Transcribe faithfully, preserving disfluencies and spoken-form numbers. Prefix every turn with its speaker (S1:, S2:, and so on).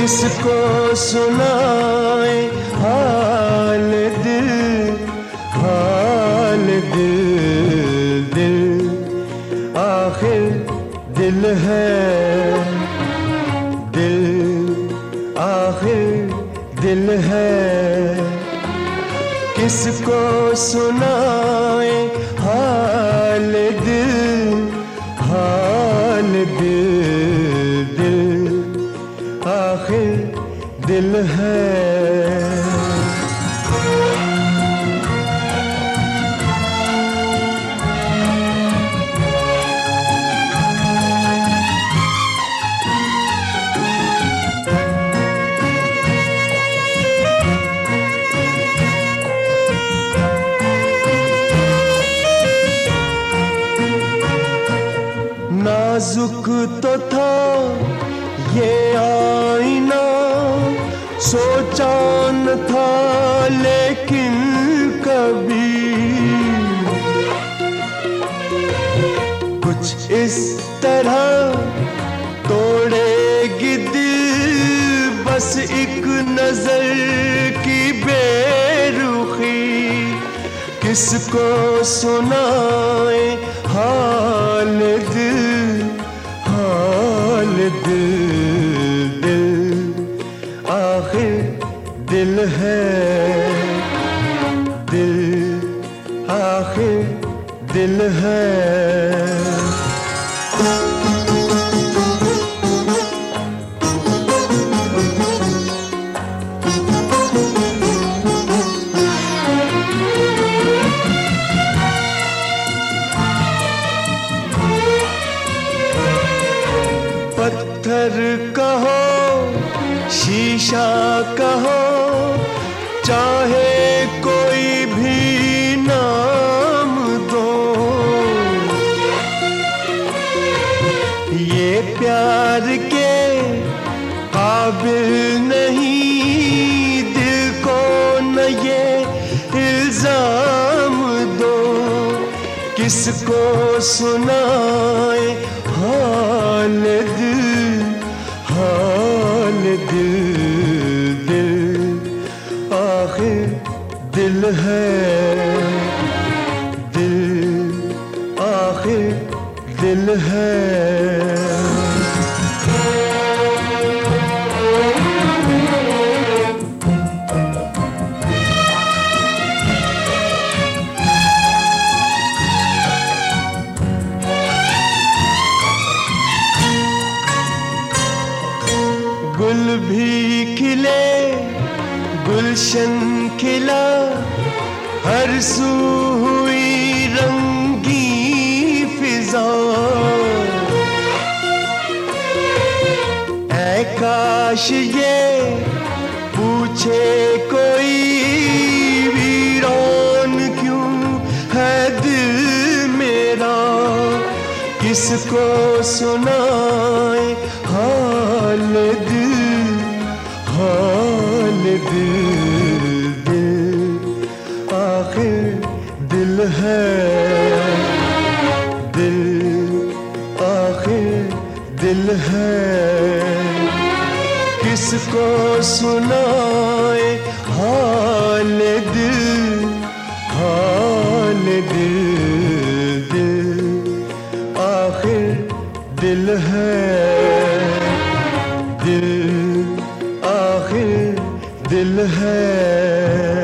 S1: किसको सुनाए हाल दिल, हाल दिल, दिल आखिर दिल है, दिल आखिर दिल है। किसको सुनाए हाल दिल, हाल दिल, दिल आखिर दिल है। नाजुक तो था ये आईना, सोचा न था लेकिन कभी कुछ इस तरह तोड़ेगी दिल, बस एक नजर की बेरुखी। किसको सुनाए हाल दिल, हाल दिल, दिल आखिर दिल है, दिल आखिर दिल है। पत्थर कहो शीशा कहो, चाहे कोई भी नाम दो, ये प्यार के काबिल नहीं, दिल को न ये इल्जाम दो। किसको सुनाए हाल दिल, हाल दिल, दिल आखिर दिल है, दिल आखिर दिल है। गुल भी खिले गुलशन खिला, हर सू हुई रंगी फिजा। ऐ काश ये पूछे कोई, वीरान क्यों है दिल मेरा। किसको सुनाए हाल दिल, हाल दिल, दिल आखिर दिल है, दिल आखिर दिल है। किसको सुनाए हाल दिल, हाल दिल, दिल आखिर दिल है, दिल आखिर दिल है।